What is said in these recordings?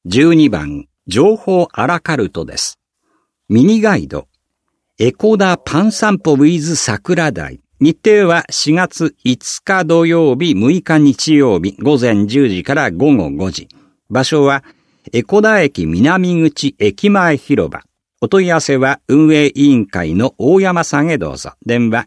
12番、情報アラカルトです。ミニガイド、エコダパン散歩 with 桜台。日程は4月5日土曜日、6日日曜日、午前10時から午後5時。場所は、エコダ駅南口駅前広場。お問い合わせは運営委員会の大山さんへどうぞ。電話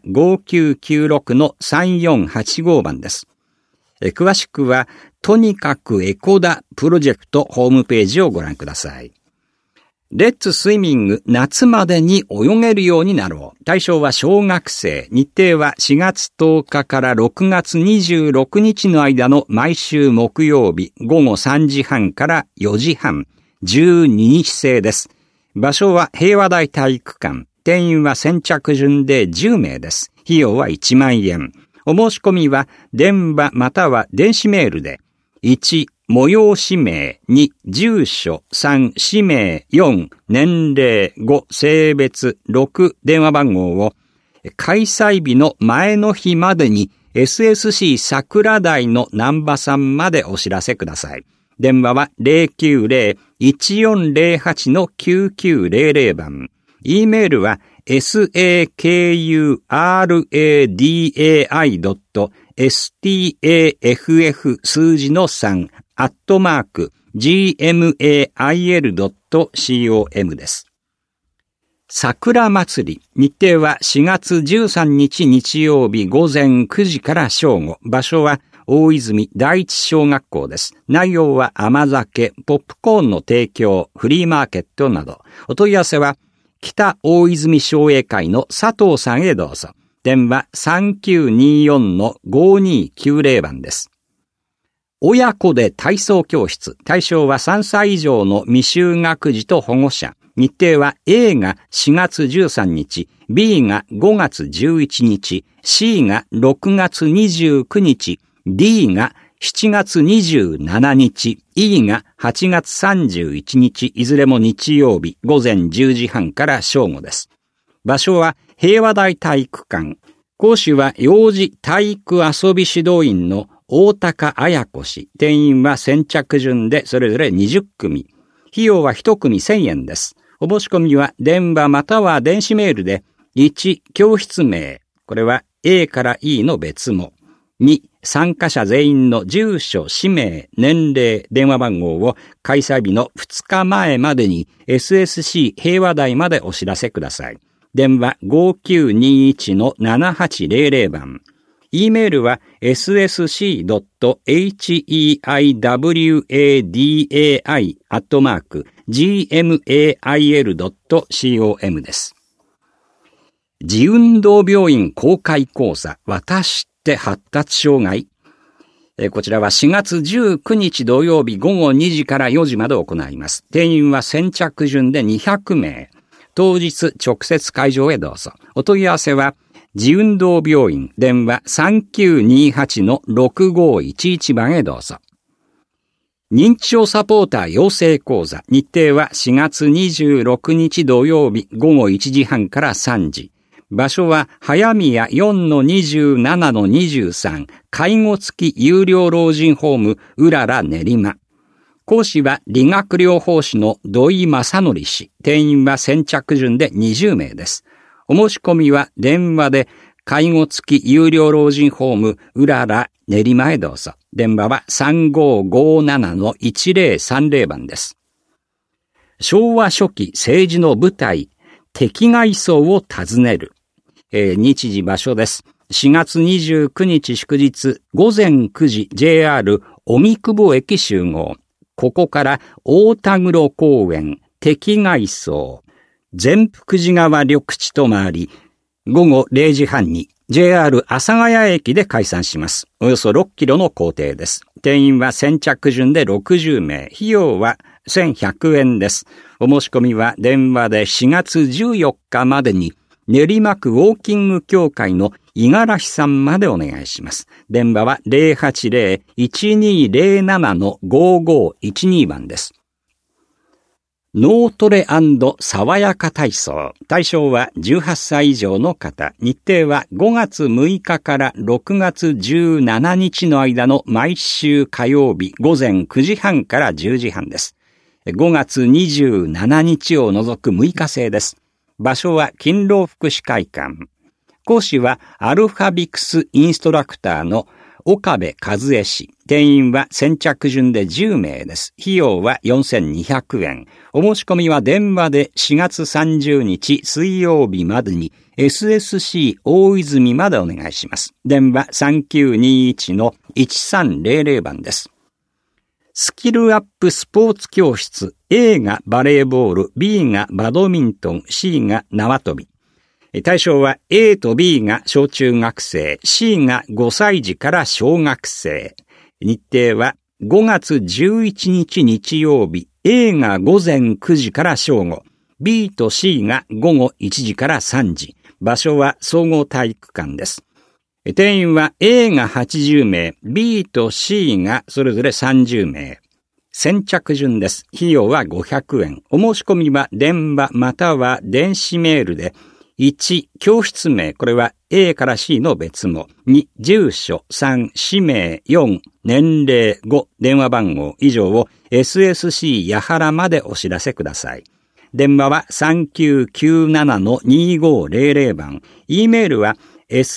5996-3485番です。詳しくは、とにかくエコダプロジェクトホームページをご覧ください。レッツスイミング夏までに泳げるようになろう。対象は小学生。日程は4月10日から6月26日の間の毎週木曜日午後3時半から4時半。12日制です。場所は平和台体育館。定員は先着順で10名です。費用は1万円。お申し込みは電話または電子メールで1、催し名、2、住所、3、氏名、4、年齢、5、性別、6、電話番号を開催日の前の日までに SSC 桜台の南波さんまでお知らせください。電話は 090-1408-9900 番。E メールは sakuradai.staff 数字の3@gmail.com です。桜祭り。日程は4月13日日曜日午前9時から正午。場所は大泉第一小学校です。内容は甘酒、ポップコーンの提供、フリーマーケットなど。お問い合わせは北大泉商栄会の佐藤さんへどうぞ。電話 3924-5290 番です。親子で体操教室。対象は3歳以上の未就学児と保護者。日程は A が4月13日、B が5月11日、C が6月29日、D が7月27日、E が8月31日、いずれも日曜日、午前10時半から正午です。場所は平和台体育館。講師は幼児体育遊び指導員の大高彩子氏。定員は先着順でそれぞれ20組。費用は1組1000円です。お申し込みは電話または電子メールで1、教室名。これは A から E の別も。2、参加者全員の住所、氏名、年齢、電話番号を開催日の2日前までに SSC 平和台までお知らせください。電話 5921-7800 番。E メールは ssc.heiwadai@gmail.com です。自運動病院公開講座、私って発達障害。こちらは4月19日土曜日午後2時から4時まで行います。定員は先着順で200名。当日直接会場へどうぞ。お問い合わせは自運動病院電話 3928-6511 番へどうぞ。認知症サポーター養成講座。日程は4月26日土曜日午後1時半から3時。場所は早宮 4-27-23 介護付き有料老人ホームうらら練馬。講師は理学療法士の土井正則氏。定員は先着順で20名です。お申し込みは電話で介護付き有料老人ホームうらら練馬へどうぞ。電話は 3557-1030 番です。昭和初期政治の舞台、敵外層を訪ねる。日時場所です。4月29日祝日午前9時 JR 荻窪駅集合。ここから大田黒公園、敵外層、善福寺川緑地と回り、午後0時半に JR 阿佐ヶ谷駅で解散します。およそ6キロの行程です。定員は先着順で60名。費用は1100円です。お申し込みは電話で4月14日までに練馬区ウォーキング協会の五十嵐さんまでお願いします。電話は 080-1207-5512 番です。脳トレ&爽やか体操。対象は18歳以上の方。日程は5月6日から6月17日の間の毎週火曜日午前9時半から10時半です。 5月27日を除く6日制です。場所は勤労福祉会館。講師はアルファビクスインストラクターの岡部和恵氏。定員は先着順で10名です。費用は4200円。お申し込みは電話で4月30日水曜日までに SSC 大泉までお願いします。電話 3921-1300 番です。スキルアップスポーツ教室。A がバレーボール、B がバドミントン、C が縄跳び。対象は A と B が小中学生、C が5歳児から小学生。日程は5月11日日曜日、A が午前9時から正午、B と C が午後1時から3時。場所は総合体育館です。定員は A が80名、B と C がそれぞれ30名。先着順です。費用は500円。お申し込みは電話または電子メールで、1、教室名、これは A から C の別も。2、住所。3、氏名。4、年齢。5、電話番号以上を SSC 八原までお知らせください。電話は 3997-2500 番。E メールは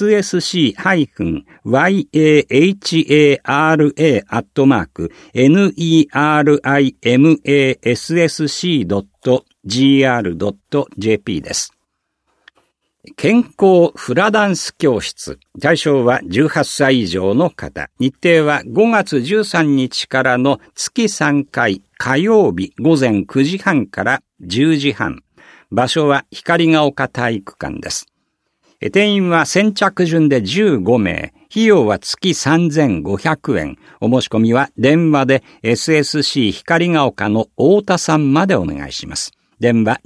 ssc-yahara@nerimassc.gr.jp です。健康フラダンス教室。対象は18歳以上の方。日程は5月13日からの月3回火曜日午前9時半から10時半。場所は光が丘体育館です。定員は先着順で15名。費用は月3500円。お申し込みは電話で SSC 光が丘の太田さんまでお願いします。電話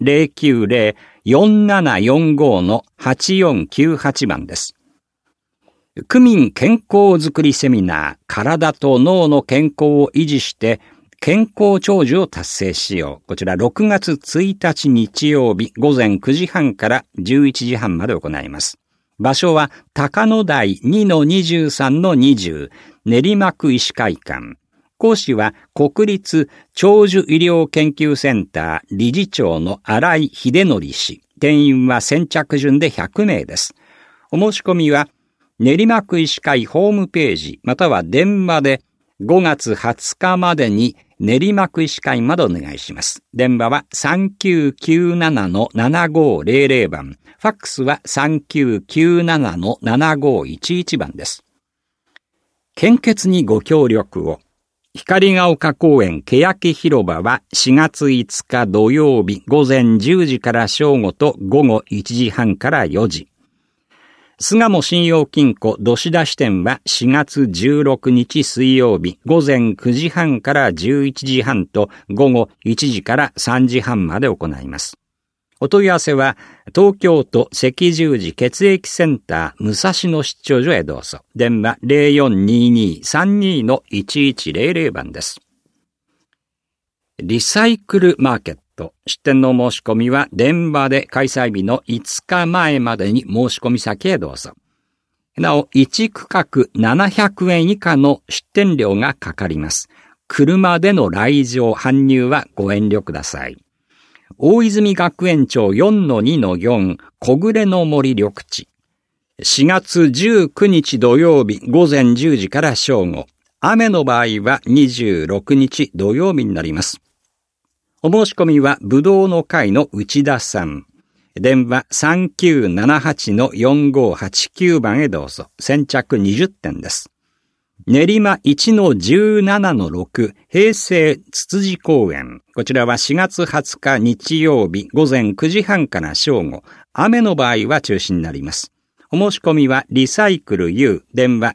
090-4745-8498 番です。区民健康づくりセミナー、体と脳の健康を維持して健康長寿を達成しよう。こちら6月1日日曜日午前9時半から11時半まで行います。場所は高野台 2-23-20 練馬区医師会館。講師は国立長寿医療研究センター理事長の新井秀則氏。定員は先着順で100名です。お申し込みは練馬区医師会ホームページまたは電話で5月20日までに練馬区医師会までお願いします。電話は 3997-7500 番。ファックスは 3997-7511 番です。献血にご協力を。光が丘公園欅広場は4月5日土曜日午前10時から正午と午後1時半から4時。巣鴨信用金庫どし出し店は4月16日水曜日午前9時半から11時半と午後1時から3時半まで行います。お問い合わせは東京都赤十字血液センター武蔵野出張所へどうぞ。電話 0422-32-1100 番です。リサイクルマーケット。出店の申し込みは電話で開催日の5日前までに申し込み先へどうぞ。なお、1区画700円以下の出店料がかかります。車での来場搬入はご遠慮ください。大泉学園町 4-2-4 小暮の森緑地。4月19日土曜日午前10時から正午。雨の場合は26日土曜日になります。お申し込みはぶどうの会の内田さん。電話 3978-4589 番へどうぞ。先着20点です。練馬 1-17-6 平成つつじ公園。こちらは4月20日日曜日午前9時半から正午。雨の場合は中止になります。お申し込みはリサイクル U 電話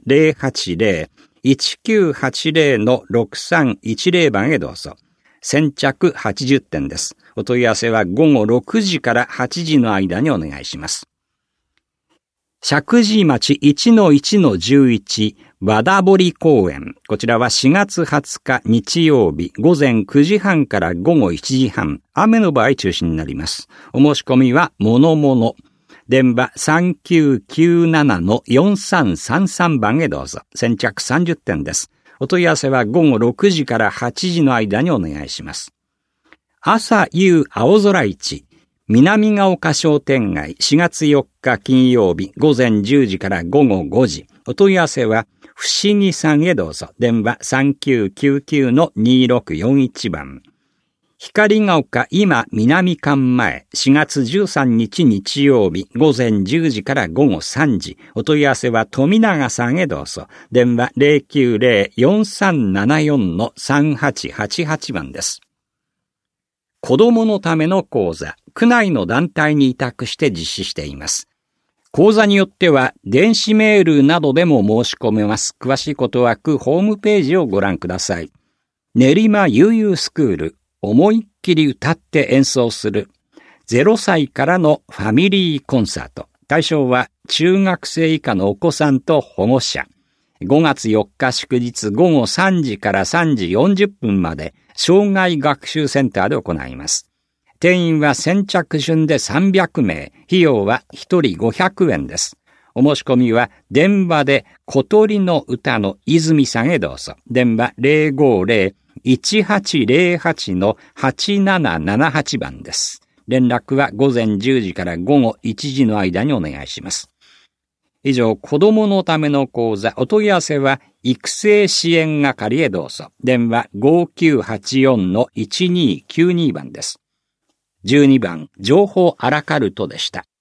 080-1980-6310 番へどうぞ。先着80点です。お問い合わせは午後6時から8時の間にお願いします。石神井町 1-1-11 和田堀公園。こちらは4月20日日曜日午前9時半から午後1時半。雨の場合中止になります。お申し込みはものもの。電話 3997-4333 番へどうぞ。先着30点です。お問い合わせは午後6時から8時の間にお願いします。 朝夕青空市、南ヶ丘商店街4月4日金曜日午前10時から午後5時。お問い合わせは、不思議さんへどうぞ。電話 3999-2641 番。光が丘今南館前4月13日日曜日午前10時から午後3時。お問い合わせは富永さんへどうぞ。電話 090-4374-3888 番です。子供のための講座、区内の団体に委託して実施しています。講座によっては電子メールなどでも申し込めます。詳しいことは区ホームページをご覧ください。練馬悠々スクール、思いっきり歌って演奏する0歳からのファミリーコンサート。対象は中学生以下のお子さんと保護者。5月4日祝日午後3時から3時40分まで障害学習センターで行います。定員は先着順で300名。費用は1人500円です。お申し込みは電話で小鳥の歌の泉さんへどうぞ。電話 050-1808-8778 番です。連絡は午前10時から午後1時の間にお願いします。以上、子供のための講座、お問い合わせは育成支援係へどうぞ。電話 5984-1292 番です。12番、情報アラカルトでした。